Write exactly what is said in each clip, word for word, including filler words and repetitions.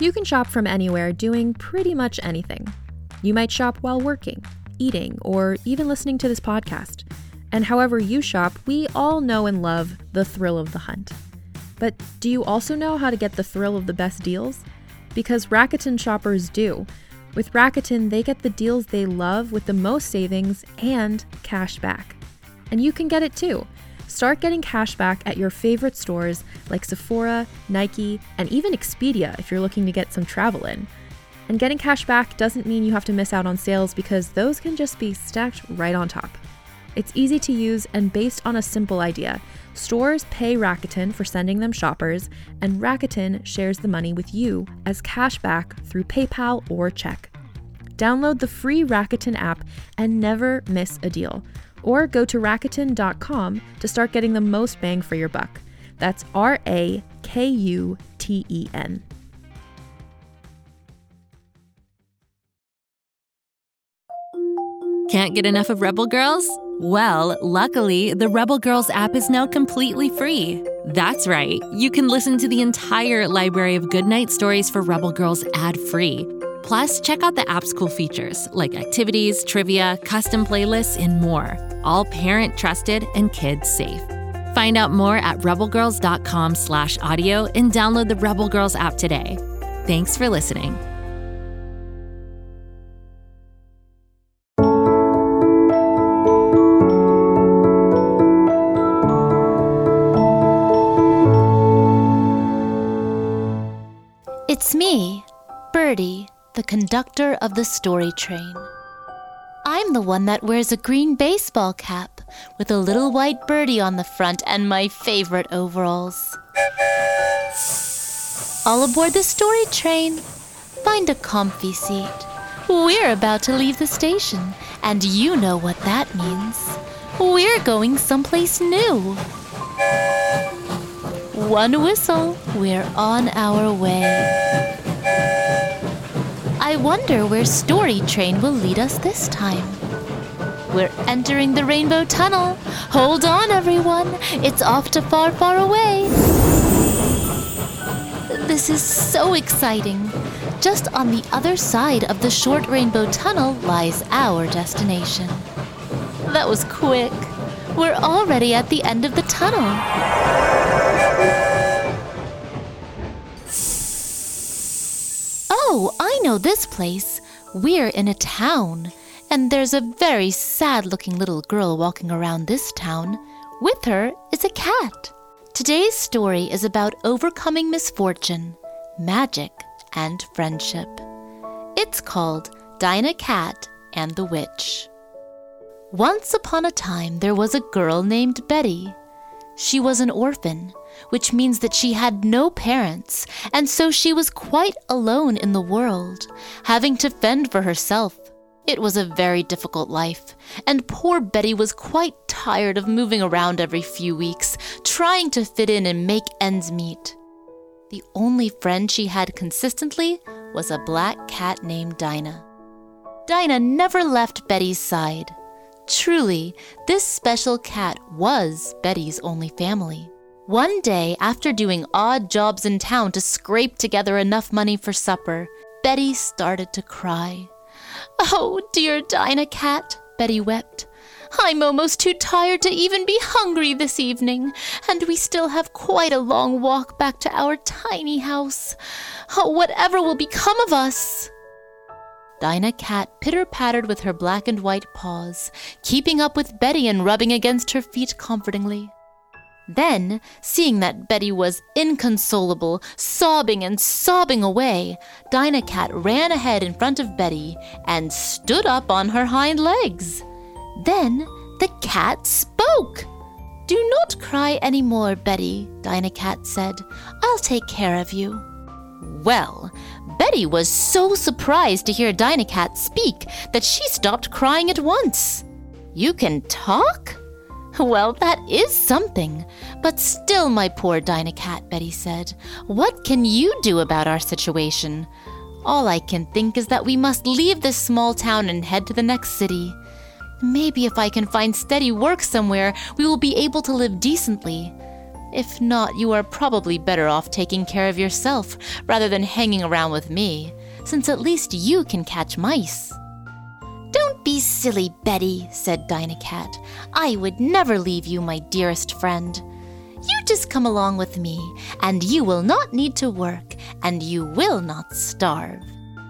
You can shop from anywhere doing pretty much anything. You might shop while working, eating, or even listening to this podcast. And however you shop, we all know and love the thrill of the hunt. But do you also know how to get the thrill of the best deals? Because Rakuten shoppers do. With Rakuten, they get the deals they love with the most savings and cash back. And you can get it too. Start getting cash back at your favorite stores like Sephora, Nike, and even Expedia if you're looking to get some travel in. And getting cash back doesn't mean you have to miss out on sales because those can just be stacked right on top. It's easy to use and based on a simple idea. Stores pay Rakuten for sending them shoppers, and Rakuten shares the money with you as cash back through PayPal or check. Download the free Rakuten app and never miss a deal. Or go to Rakuten dot com to start getting the most bang for your buck. That's R A K U T E N. Can't get enough of Rebel Girls? Well, luckily, the Rebel Girls app is now completely free. That's right. You can listen to the entire library of goodnight stories for Rebel Girls ad-free. Plus, check out the app's cool features like activities, trivia, custom playlists, and more. All parent-trusted and kids-safe. Find out more at rebelgirls.com slash audio and download the Rebel Girls app today. Thanks for listening. It's me, Birdie, the conductor of the story train. I'm the one that wears a green baseball cap with a little white birdie on the front and my favorite overalls. All aboard the story train. Find a comfy seat. We're about to leave the station, and you know what that means. We're going someplace new. One whistle, we're on our way. I wonder where Story Train will lead us this time. We're entering the Rainbow Tunnel. Hold on, everyone. It's off to far, far away. This is so exciting. Just on the other side of the short Rainbow Tunnel lies our destination. That was quick. We're already at the end of the tunnel. Oh, I know this place. We're in a town, and there's a very sad-looking little girl walking around this town. With her is a cat. Today's story is about overcoming misfortune, magic, and friendship. It's called Dinah Cat and the Witch. Once upon a time, there was a girl named Betty. She was an orphan, which means that she had no parents, and so she was quite alone in the world, having to fend for herself. It was a very difficult life, and poor Betty was quite tired of moving around every few weeks, trying to fit in and make ends meet. The only friend she had consistently was a black cat named Dinah. Dinah never left Betty's side. Truly, this special cat was Betty's only family. One day, after doing odd jobs in town to scrape together enough money for supper, Betty started to cry. "Oh, dear Dinah Cat," Betty wept. "I'm almost too tired to even be hungry this evening, and we still have quite a long walk back to our tiny house. Oh, whatever will become of us?" Dinah Cat pitter-pattered with her black and white paws, keeping up with Betty and rubbing against her feet comfortingly. Then, seeing that Betty was inconsolable, sobbing and sobbing away, Dinah Cat ran ahead in front of Betty and stood up on her hind legs. Then the cat spoke. "Do not cry any more, Betty," Dinah Cat said. "I'll take care of you." Well, Betty was so surprised to hear Dinah Cat speak that she stopped crying at once. "You can talk? Well, that is something. But still, my poor Dinah Cat," Betty said, "what can you do about our situation? All I can think is that we must leave this small town and head to the next city. Maybe if I can find steady work somewhere, we will be able to live decently. If not, you are probably better off taking care of yourself rather than hanging around with me, since at least you can catch mice." "Don't be silly, Betty," said Dinah Cat. "I would never leave you, my dearest friend. You just come along with me, and you will not need to work, and you will not starve."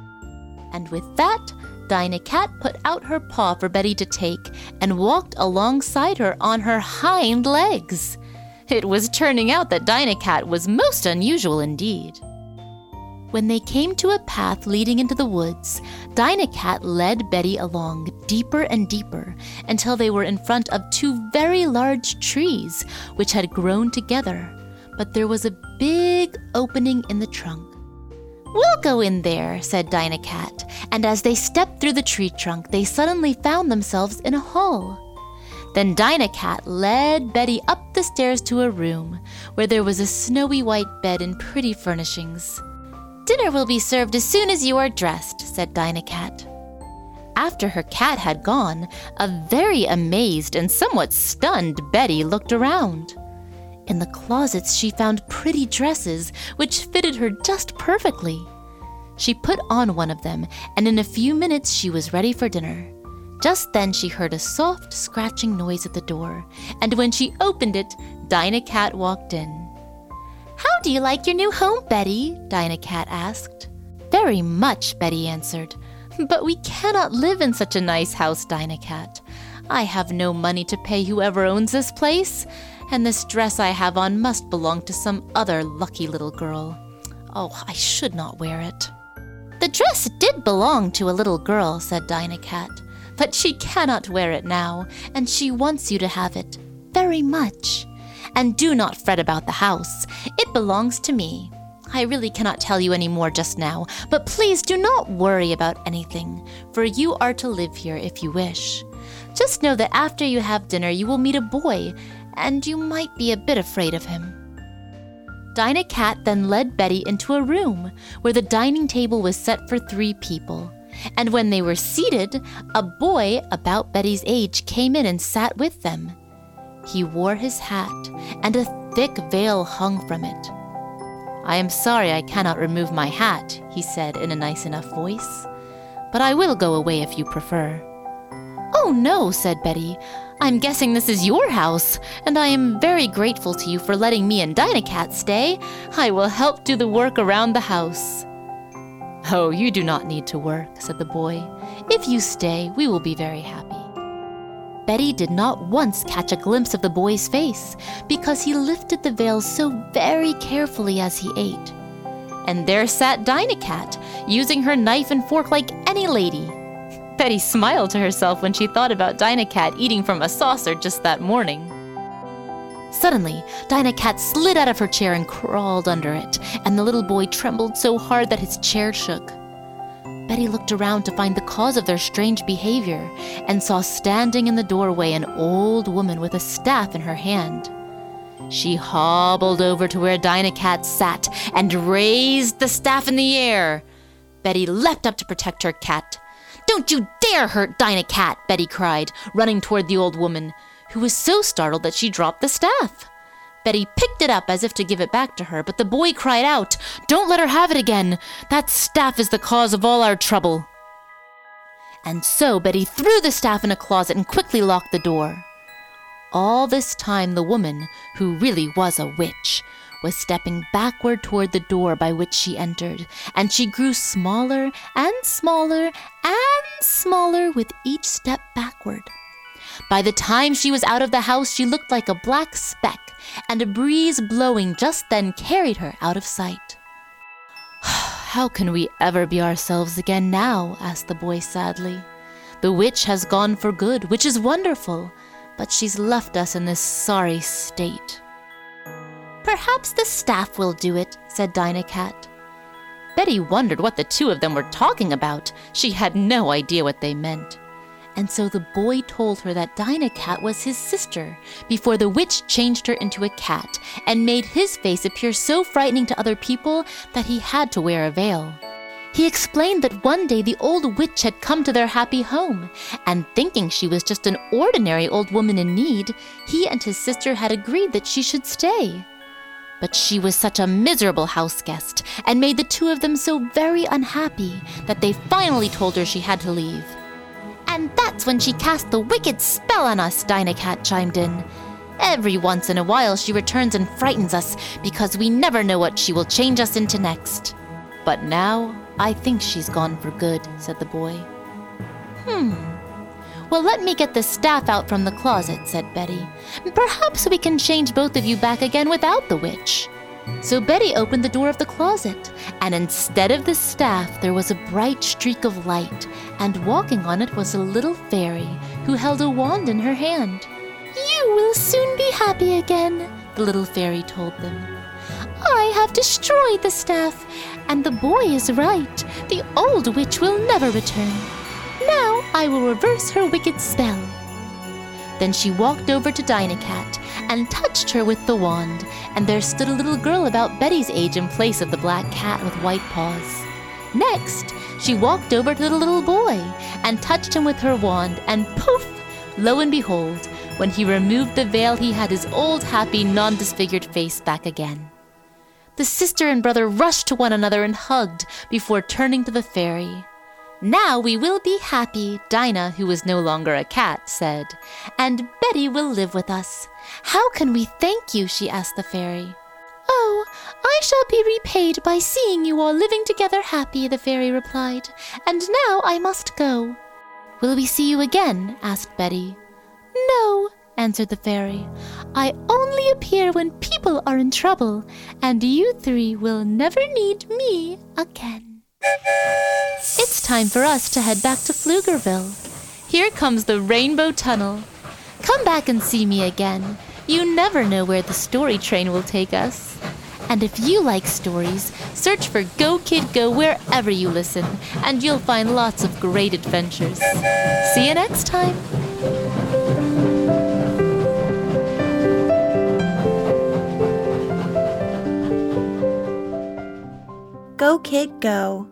And with that, Dinah Cat put out her paw for Betty to take and walked alongside her on her hind legs. It was turning out that Dinah Cat was most unusual indeed. When they came to a path leading into the woods, Dinah Cat led Betty along deeper and deeper until they were in front of two very large trees which had grown together, but there was a big opening in the trunk. "We'll go in there," said Dinah Cat, and as they stepped through the tree trunk, they suddenly found themselves in a hall. Then Dinah Cat led Betty up the stairs to a room where there was a snowy white bed and pretty furnishings. "Dinner will be served as soon as you are dressed," said Dinah Cat. After her cat had gone, a very amazed and somewhat stunned Betty looked around. In the closets she found pretty dresses which fitted her just perfectly. She put on one of them, and in a few minutes she was ready for dinner. Just then she heard a soft scratching noise at the door, and when she opened it, Dinah Cat walked in. "How do you like your new home, Betty?" Dinah Cat asked. "Very much," Betty answered. "But we cannot live in such a nice house, Dinah Cat. I have no money to pay whoever owns this place, and this dress I have on must belong to some other lucky little girl. Oh, I should not wear it." "The dress did belong to a little girl," said Dinah Cat, "but she cannot wear it now, and she wants you to have it very much. And do not fret about the house. It belongs to me. I really cannot tell you any more just now, but please do not worry about anything, for you are to live here if you wish. Just know that after you have dinner you will meet a boy, and you might be a bit afraid of him." Dinah Cat then led Betty into a room where the dining table was set for three people. And when they were seated, a boy about Betty's age came in and sat with them. He wore his hat, and a thick veil hung from it. "I am sorry I cannot remove my hat," he said in a nice enough voice, "but I will go away if you prefer." "Oh no," said Betty. "I'm guessing this is your house, and I am very grateful to you for letting me and Dinah Cat stay. I will help do the work around the house." "Oh, you do not need to work," said the boy. "If you stay, we will be very happy." Betty did not once catch a glimpse of the boy's face because he lifted the veil so very carefully as he ate. And there sat Dinah Cat, using her knife and fork like any lady. Betty smiled to herself when she thought about Dinah Cat eating from a saucer just that morning. Suddenly, Dinah Cat slid out of her chair and crawled under it, and the little boy trembled so hard that his chair shook. Betty looked around to find the cause of their strange behavior and saw standing in the doorway an old woman with a staff in her hand. She hobbled over to where Dinah Cat sat and raised the staff in the air. Betty leapt up to protect her cat. "Don't you dare hurt Dinah Cat!" Betty cried, running toward the old woman, who was so startled that she dropped the staff. Betty picked it up as if to give it back to her, but the boy cried out, "Don't let her have it again! That staff is the cause of all our trouble!" And so Betty threw the staff in a closet and quickly locked the door. All this time the woman, who really was a witch, was stepping backward toward the door by which she entered, and she grew smaller and smaller and smaller with each step backward. By the time she was out of the house, she looked like a black speck, and a breeze blowing just then carried her out of sight. "How can we ever be ourselves again now?" asked the boy sadly. "The witch has gone for good, which is wonderful, but she's left us in this sorry state." "Perhaps the staff will do it," said Dinah Cat. Betty wondered what the two of them were talking about. She had no idea what they meant. And so the boy told her that Dinah Cat was his sister before the witch changed her into a cat and made his face appear so frightening to other people that he had to wear a veil. He explained that one day the old witch had come to their happy home, and thinking she was just an ordinary old woman in need, he and his sister had agreed that she should stay. But she was such a miserable house guest and made the two of them so very unhappy that they finally told her she had to leave. And that's when she cast the wicked spell on us, Dinah Cat chimed in. Every once in a while she returns and frightens us because we never know what she will change us into next. But now I think she's gone for good, said the boy. Hmm. Well, let me get the staff out from the closet, said Betty. Perhaps we can change both of you back again without the witch. So Betty opened the door of the closet, and instead of the staff, there was a bright streak of light, and walking on it was a little fairy who held a wand in her hand. You will soon be happy again, the little fairy told them. I have destroyed the staff, and the boy is right. The old witch will never return. Now I will reverse her wicked spell. Then she walked over to Dinah Cat and touched her with the wand, and there stood a little girl about Betty's age in place of the black cat with white paws. Next, she walked over to the little boy and touched him with her wand, and poof! Lo and behold, when he removed the veil, he had his old, happy, non-disfigured face back again. The sister and brother rushed to one another and hugged before turning to the fairy. Now we will be happy, Dinah, who was no longer a cat, said, and Betty will live with us. How can we thank you? She asked the fairy. Oh, I shall be repaid by seeing you all living together happy, the fairy replied, and now I must go. Will we see you again? Asked Betty. No, answered the fairy. I only appear when people are in trouble, and you three will never need me again. It's time for us to head back to Pflugerville. Here comes the Rainbow Tunnel. Come back and see me again. You never know where the story train will take us. And if you like stories, search for Go Kid Go wherever you listen, and you'll find lots of great adventures. See you next time. Go Kid Go.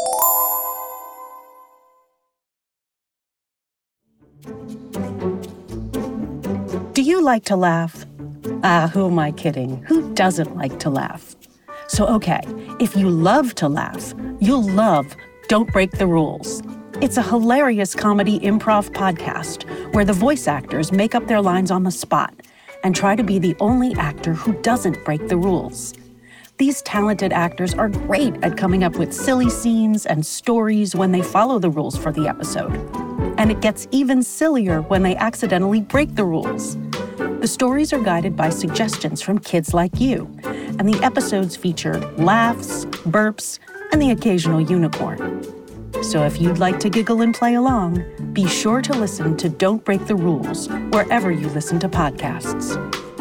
Do you like to laugh? Ah, who am I kidding? Who doesn't like to laugh? So, okay, if you love to laugh, you'll love Don't Break the Rules. It's a hilarious comedy improv podcast where the voice actors make up their lines on the spot and try to be the only actor who doesn't break the rules. These talented actors are great at coming up with silly scenes and stories when they follow the rules for the episode. And it gets even sillier when they accidentally break the rules. The stories are guided by suggestions from kids like you, and the episodes feature laughs, burps, and the occasional unicorn. So if you'd like to giggle and play along, be sure to listen to Don't Break the Rules wherever you listen to podcasts.